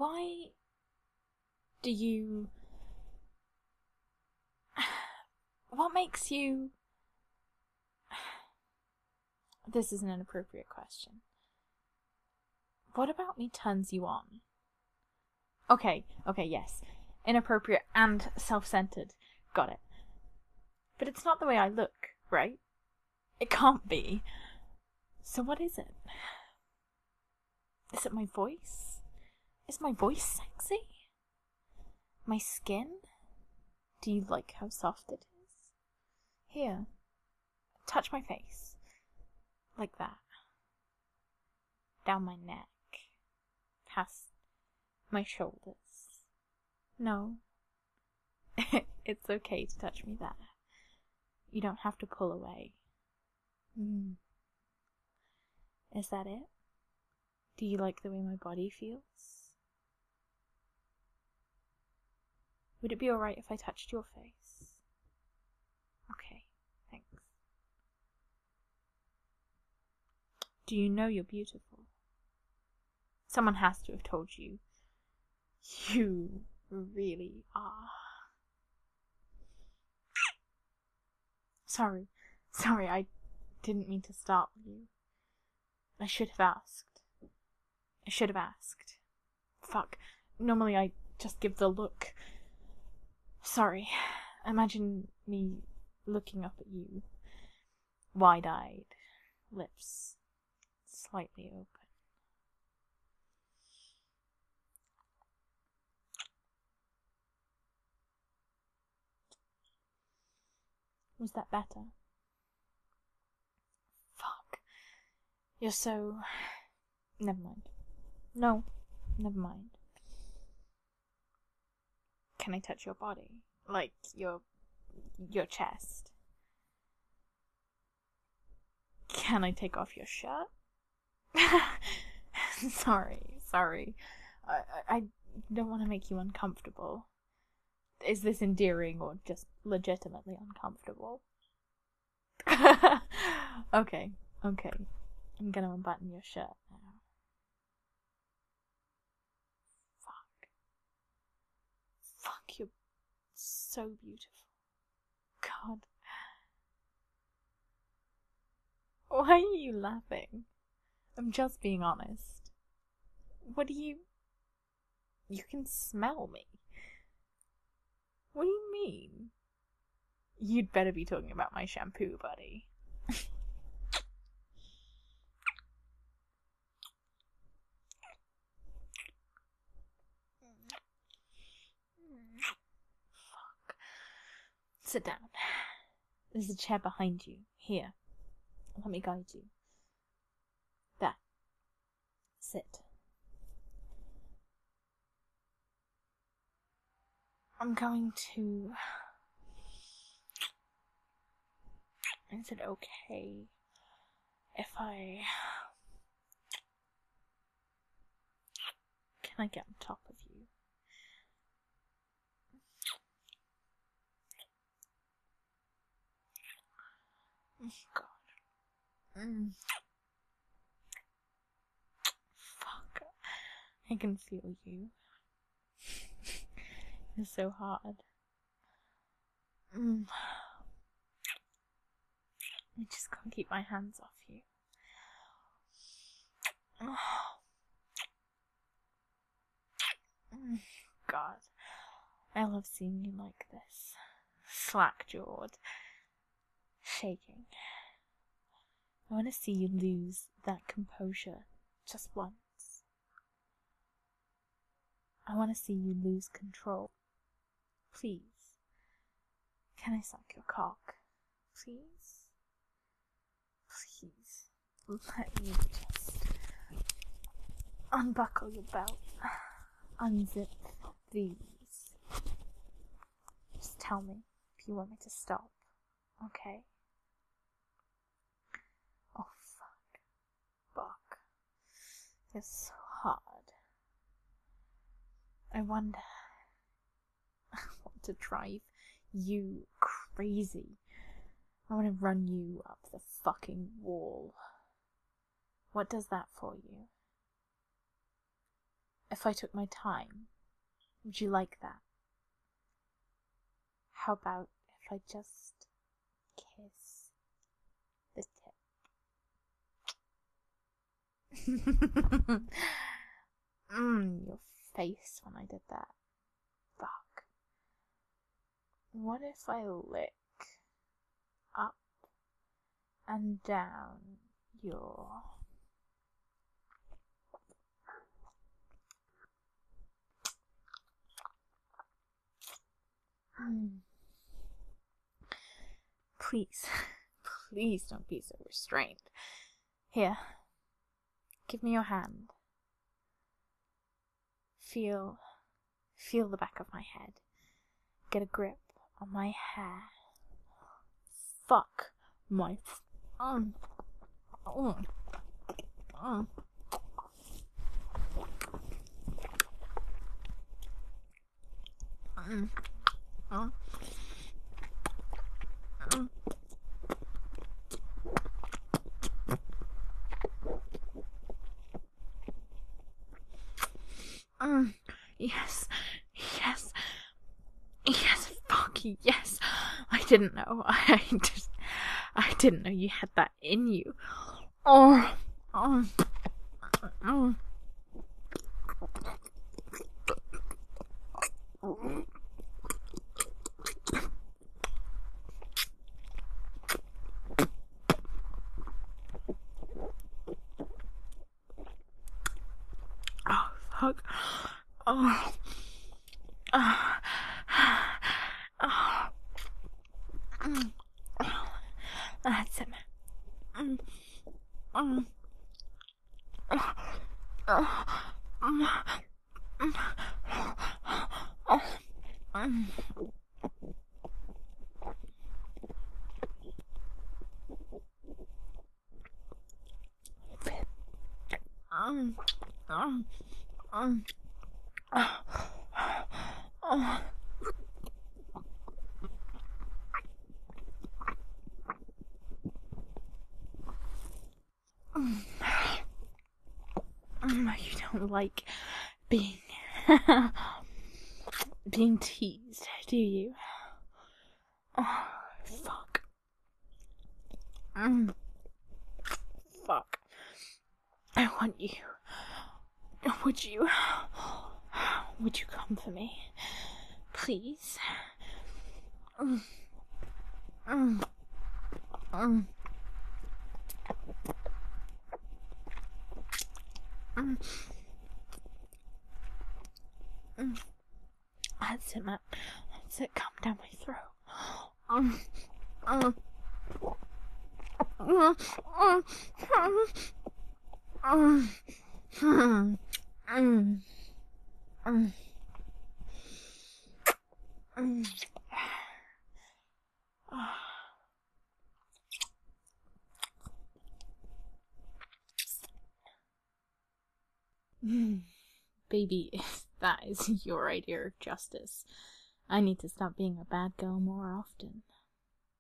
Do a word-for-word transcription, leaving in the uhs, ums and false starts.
Why do you... What makes you... This is an inappropriate question. What about me turns you on? Okay, okay, yes. Inappropriate and self-centered. Got it. But it's not the way I look, right? It can't be. So what is it? Is it my voice? Is my voice sexy? My skin? Do you like how soft it is? Here. Touch my face. Like that. Down my neck. Past my shoulders. No. It's okay to touch me there. You don't have to pull away. Mm. Is that it? Do you like the way my body feels? Would it be alright if I touched your face? Okay, thanks. Do you know you're beautiful? Someone has to have told you. You really are. Sorry, sorry, I didn't mean to startle you. I should have asked. I should have asked. Fuck. Normally I just give the look. Sorry. Imagine me looking up at you. Wide-eyed. Lips slightly open. Was that better? Fuck. You're so... Never mind. No, never mind. Can I touch your body? Like, your... your chest? Can I take off your shirt? sorry, sorry. I, I, I don't want to make you uncomfortable. Is this endearing or just legitimately uncomfortable? okay, okay. I'm gonna unbutton your shirt now. Fuck. Fuck, you're so beautiful. God. Why are you laughing? I'm just being honest. What do you... You can smell me. What do you mean? You'd better be talking about my shampoo, buddy. Fuck. Sit down. There's a chair behind you. Here. Let me guide you. There. Sit. I'm going to... Is it okay if I... Can I get on top of you? Oh, God. Mm. Fuck. I can feel you. It's so hard. Mm. I just can't keep my hands off you. Oh. Mm. God. I love seeing you like this. Slack-jawed. Shaking. I want to see you lose that composure just once. I want to see you lose control. Please. Can I suck your cock? Please? Please. Let me just unbuckle your belt. Unzip these. Just tell me if you want me to stop. Okay? Oh, fuck. Fuck. It's so hard. I wonder... I want to drive you crazy. I want to run you up the fucking wall. What does that for you? if I took my time? Would you like that? How about if I just kiss the tip? Mmm, your face when I did that. Fuck. What if I lick up and down your... Mm. Please, please don't be so restrained. Here, give me your hand. Feel, feel the back of my head. Get a grip on my hair. Fuck my... Mm. Mm. Mm. Mm. Mm. Mm. Mm. Yes, yes, yes, fuck yes. I didn't know. I just, I didn't know you had that in you. Oh, oh, oh. Oh, fuck. Oh. Oh. Oh. Mm. Oh. That's it. Mm. Mm. Oh. Oh. Mm. Mm. Oh. Mm. Um, um, um, oh, oh. Mm. Mm, you don't like being being teased, do you? Oh, fuck. Mm. Fuck. I want you. Would you? Would you come for me? Please? Mm. Mm. Mm. Mm. Mm. That's it, man. That's it. Come down my throat. Mm. Mm. Mm. Mm. Mm. Mm. Mm. Mm. Mm. Mm. Baby, if that is your idea of justice, I need to stop being a bad girl more often.